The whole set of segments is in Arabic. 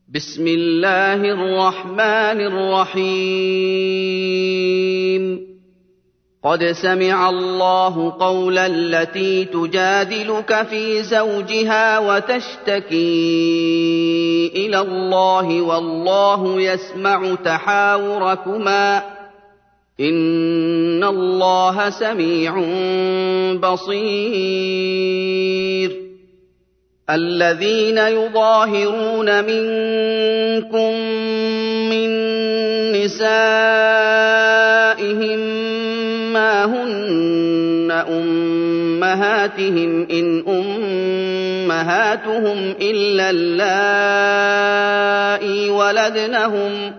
بسم الله الرحمن الرحيم قد سمع الله قول التي تجادلك في زوجها وتشتكي إلى الله والله يسمع تحاوركما إن الله سميع بصير الذين يظاهرون منكم من نسائهم ما هن أمهاتهم إن أمهاتهم إلا اللائي ولدنهم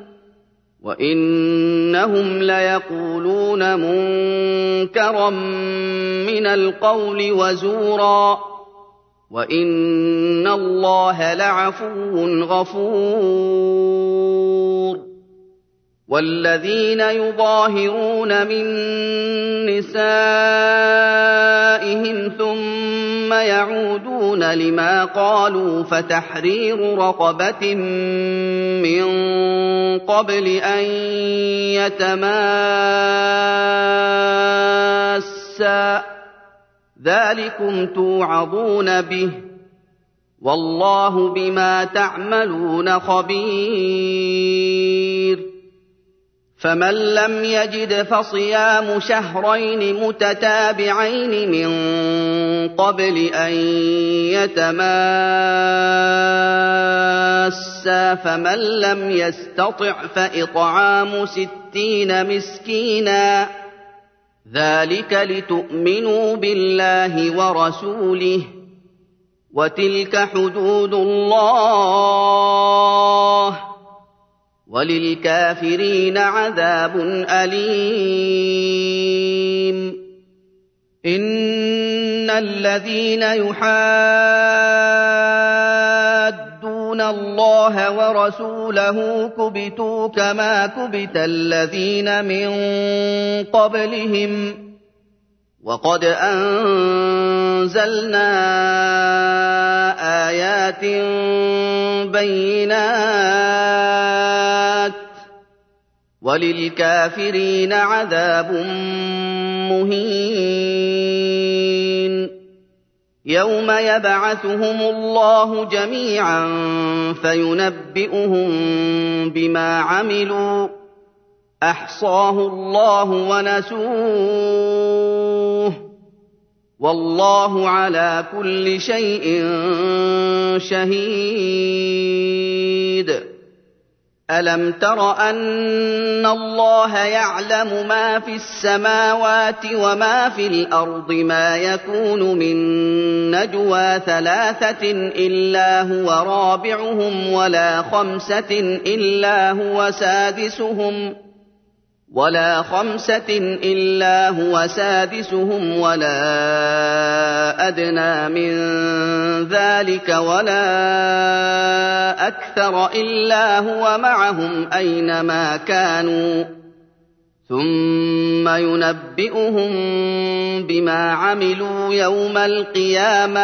وإنهم ليقولون منكرا من القول وزورا وإن الله لعفو غفور والذين يظاهرون من نسائهم ثم يعودون لما قالوا فتحرير رقبة من قبل أن يتماسا ذلكم توعظون به والله بما تعملون خبير فمن لم يجد فصيام شهرين متتابعين من قبل أن يتماسا فمن لم يستطع فإطعام 60 مسكينا ذلك لتؤمنوا بالله ورسوله وتلك حدود الله وللكافرين عذاب أليم إن الذين يحادون الله ورسوله كبتوا كما كبت الذين من قبلهم وقد أنزلنا آيات بينات وللكافرين عذاب مهين يوم يبعثهم الله جميعا فينبئهم بما عملوا أحصاه الله ونسوه والله على كل شيء شهيد ألم تر أن الله يعلم ما في السماوات وما في الأرض ما يكون من نجوى 3 إلا هو رابعهم ولا 5 إلا هو سادسهم ولا أدنى من ذلك ولا أكثر إلا هو معهم أينما كانوا ثم ينبئهم بما عملوا يوم القيامة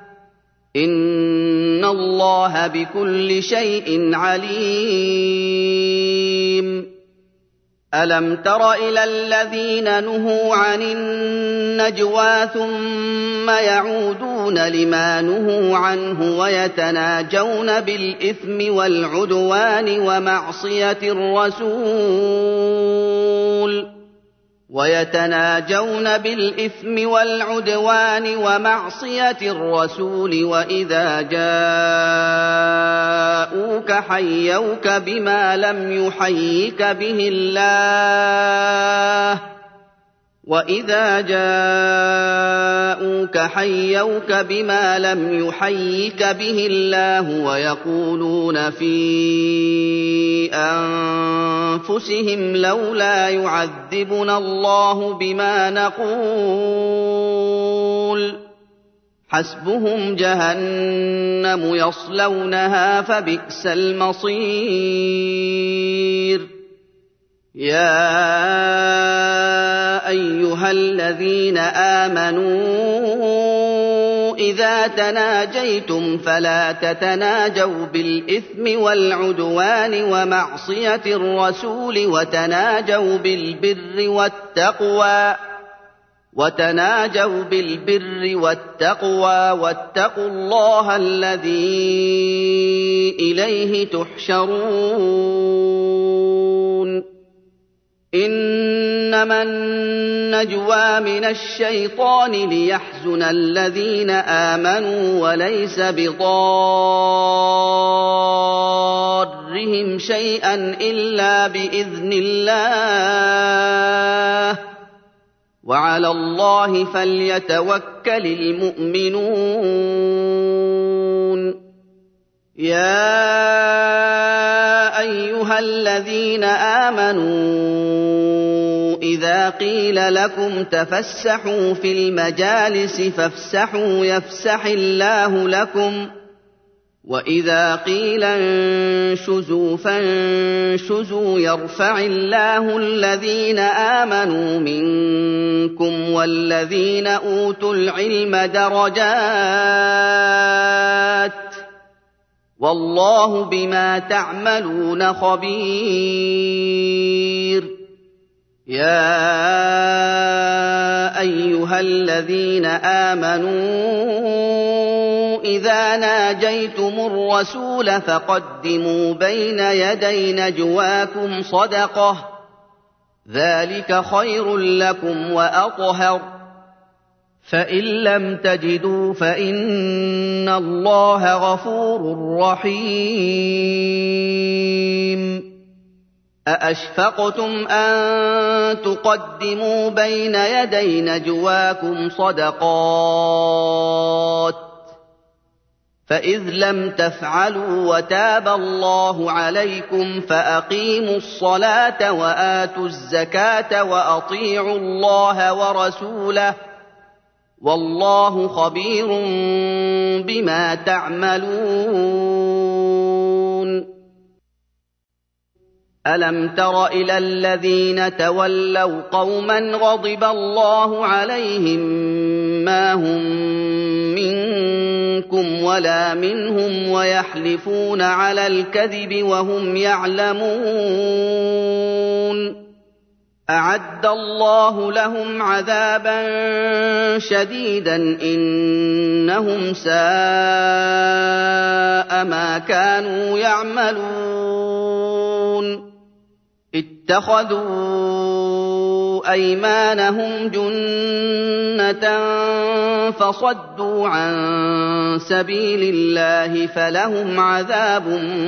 إن الله بكل شيء عليم ألم تر إلى الذين نهوا عن النجوى ثم يعودون لما نهوا عنه ويتناجون بالإثم والعدوان ومعصية الرسول وإذا جاءوك حيوك بما لم يحيك به الله ويقولون في أنفسهم لولا يعذبنا الله بما نقول حسبهم جهنم يصلونها فبئس المصير يا أيها الذين آمنوا إِذَا تَنَاجَيْتُمْ فَلَا تَتَنَاجَوْا بِالْإِثْمِ وَالْعُدْوَانِ وَمَعْصِيَةِ الرَّسُولِ وَتَنَاجَوْا بِالْبِرِّ وَالتَّقْوَىٰ وَاتَّقُوا اللَّهَ الَّذِي إِلَيْهِ تُحْشَرُونَ إِنَّمَا النَّجْوَىٰ مِنَ الشَّيْطَانِ لِيَحْزُنَ الَّذِينَ آمَنُوا وَلَيْسَ بِضَارِّهِمْ شَيْئًا إِلَّا بِإِذْنِ اللَّهِ ۚ وَعَلَى اللَّهِ فَلْيَتَوَكَّلِ الْمُؤْمِنُونَ يَا أَيُّهَا الَّذِينَ آمَنُوا إِذَا قِيلَ لَكُمْ تَفَسَّحُوا فِي الْمَجَالِسِ فَافْسَحُوا يَفْسَحِ اللَّهُ لَكُمْ ۖ وَإِذَا قِيلَ انشُزُوا فَانشُزُوا يَرْفَعِ اللَّهُ الَّذِينَ آمَنُوا مِنكُمْ وَالَّذِينَ أُوتُوا الْعِلْمَ دَرَجَاتٍ ۚ وَاللَّهُ بِمَا تَعْمَلُونَ خَبِيرٌ يَا أَيُّهَا الَّذِينَ آمَنُوا إِذَا نَاجَيْتُمُ الرَّسُولَ فَقَدِّمُوا بَيْنَ يَدَيْ نَجْوَاكُمْ صَدَقَةً ۚ ذَٰلِكَ خَيْرٌ لَّكُمْ وَأَطْهَرُ ۚ فَإِن لَّمْ تَجِدُوا فَإِنَّ اللَّهَ غَفُورٌ رَّحِيمٌ أَأَشْفَقْتُمْ أَن تُقَدِّمُوا بَيْنَ يَدَيْ نَجْوَاكُمْ صَدَقَاتٍ ۚ فَإِذْ لَمْ تَفْعَلُوا وَتَابَ اللَّهُ عَلَيْكُمْ فَأَقِيمُوا الصَّلَاةَ وَآتُوا الزَّكَاةَ وَأَطِيعُوا اللَّهَ وَرَسُولَهُ ۚ وَاللَّهُ خَبِيرٌ بِمَا تَعْمَلُونَ أَلَمْ تَرَ إِلَى الَّذِينَ تَوَلَّوْا قَوْمًا غَضِبَ اللَّهُ عَلَيْهِم مَّا هُم مِّنكُمْ وَلَا مِنْهُمْ وَيَحْلِفُونَ عَلَى الْكَذِبِ وَهُمْ يَعْلَمُونَ أَعَدَّ اللَّهُ لَهُمْ عَذَابًا شَدِيدًا إِنَّهُمْ سَاءَ مَا كَانُوا يَعْمَلُونَ اتَّخَذُوا أَيْمَانَهُمْ جُنَّةً فَصَدُّوا عَن سَبِيلِ اللَّهِ فَلَهُمْ عَذَابٌ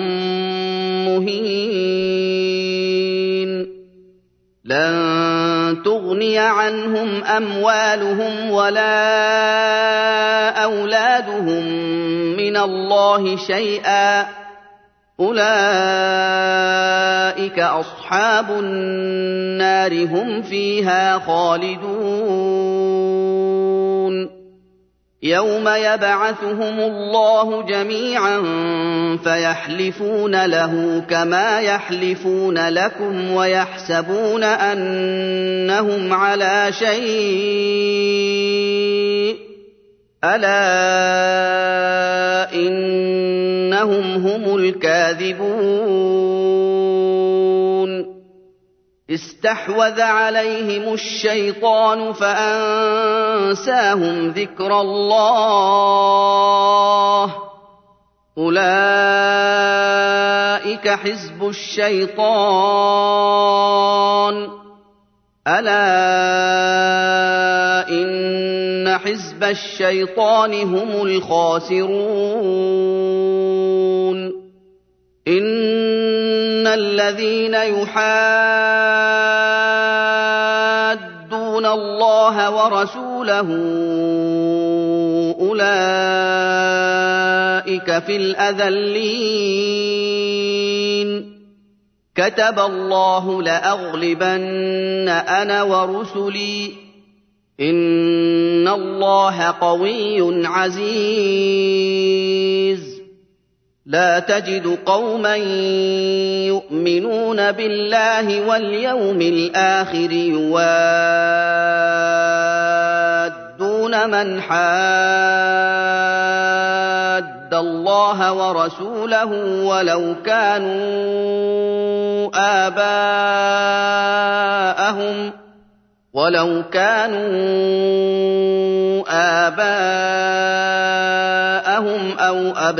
مُّهِينٌ لَّن تُغْنِيَ عَنْهُمْ أَمْوَالُهُمْ وَلَا أَوْلَادُهُم مِّنَ اللَّهِ شَيْئًا ۚ أُولَٰئِكَ أَصْحَابُ النَّارِ ۖ هُمْ فِيهَا خَالِدُونَ يَوْمَ يَبْعَثُهُمُ اللَّهُ جَمِيعًا فَيَحْلِفُونَ لَهُ كَمَا يَحْلِفُونَ لَكُمْ وَيَحْسَبُونَ أَنَّهُمْ عَلَىٰ شَيْءٍ ۚ أَلَا إِنَّهُمْ هُمُ الْكَاذِبُونَ اسْتَحْوَذَ عَلَيْهِمُ الشَّيْطَانُ فَأَنسَاهُمْ ذِكْرَ اللَّهِ ۚ أُولَٰئِكَ حِزْبُ الشَّيْطَانِ ۚ أَلَا إِنَّ حِزْبَ الشَّيْطَانِ هُمُ الْخَاسِرُونَ إِنَّ الَّذِينَ يُحَادُّونَ اللَّهَ وَرَسُولَهُ أُولَٰئِكَ فِي الْأَذَلِّينَ كَتَبَ اللَّهُ لَأَغْلِبَنَّ أَنَا وَرُسُلِي ۚ إِنَّ اللَّهَ قَوِيٌّ عَزِيزٌ لَّا تَجِدُ قَوْمًا يُؤْمِنُونَ بِاللَّهِ وَالْيَوْمِ الْآخِرِ يُوَادُّونَ يُنَصِرُونَ مَنْ حَادَّ اللَّهَ وَرَسُولَهُ وَلَوْ كَانُوا آبَاءَهُمْ أَوْ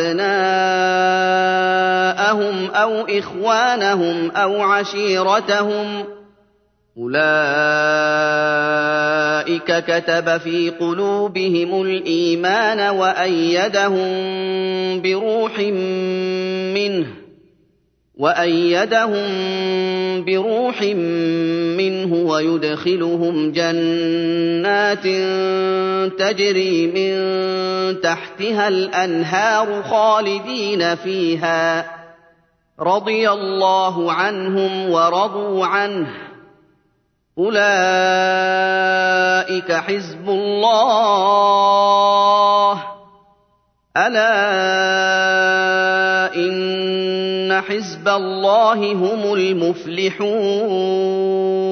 أَبْنَاءَهُمْ أَوْ إِخْوَانَهُمْ أَوْ عَشِيرَتَهُمْ ۚ أُولَٰئِكَ كَتَبَ فِي قُلُوبِهِمُ الْإِيمَانَ وَأَيَّدَهُم بِرُوحٍ مِّنْهُ وَيُدْخِلُهُمْ جَنَّاتٍ تَجْرِي مِن تَحْتِهَا الْأَنْهَارُ خَالِدِينَ فِيهَا ۚ رَضِيَ اللَّهُ عَنْهُمْ وَرَضُوا عَنْهُ ۚ أُولَٰئِكَ حِزْبُ اللَّهِ ۚ أَلَا إِنَّ حِزْبَ اللَّهِ هُمُ الْمُفْلِحُونَ